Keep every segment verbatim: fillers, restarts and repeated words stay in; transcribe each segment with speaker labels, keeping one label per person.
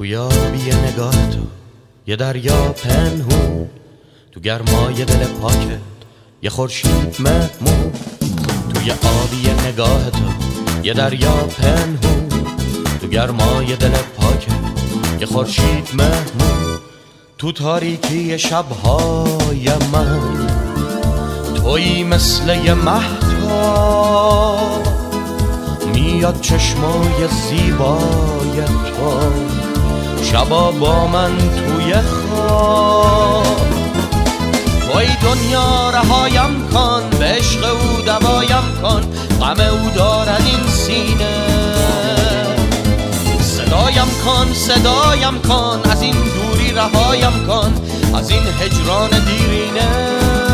Speaker 1: توی آبی نگاه تو یه دریا پنهون، تو گرمای دل پاکت یه خورشید مهمون. توی آبی نگاه تو یه دریا پنهون، تو گرمای دل پاکت یه خورشید مهمون. تو تاریکی شبهای من تویی مثل یه مهتاب، میاد چشمای زیبای تو شبا با من توی خواب. توی دنیا رهایم کن، به عشق او دوایم کن، غم او دارد این سینه. صدایم کن صدایم کن، از این دوری رهایم کن، از این هجران دیرینه.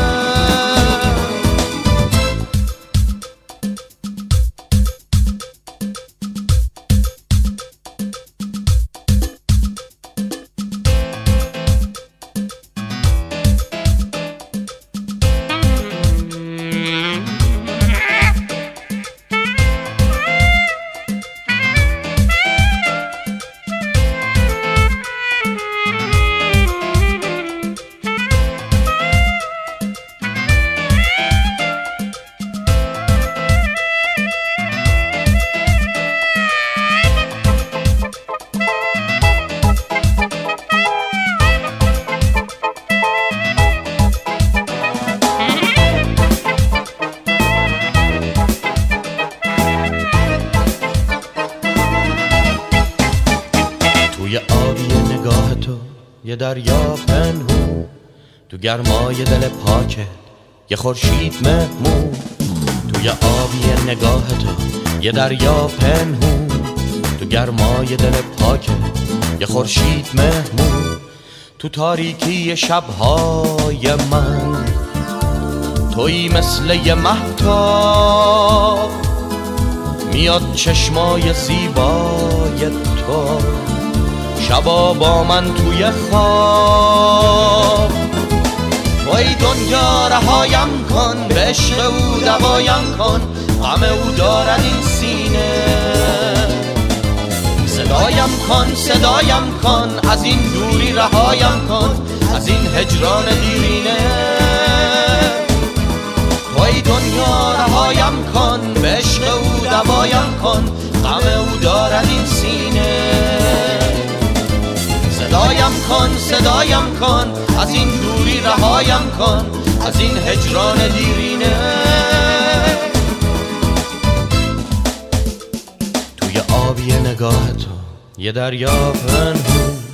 Speaker 1: توی آبی نگاه تو یه دریا پنهون، تو گرمای دل پاکت یه خورشید مهمون. توی آبی نگاه تو یه دریا پنهون، تو گرمای دل پاکت یه خورشید مهمون. تو تاریکی شبهای من تویی مثل یه مهتاب، میاد چشمای زیبای تو شبا با من توی خواب. توی دنیا رهایم کن، به عشق او دوایم کن، غم او دارد این سینه. صدایم کن صدایم کن، از این دوری رهایم کن، از این هجران دیرینه. توی دنیا رهایم کن، به عشق او دوایم کن، غم او دارد این سینه. صدایم کن صدایم کن، از این دوری رهایم کن، از این هجران دیرینه. توی آبی نگاه تو یه دریا پنهون،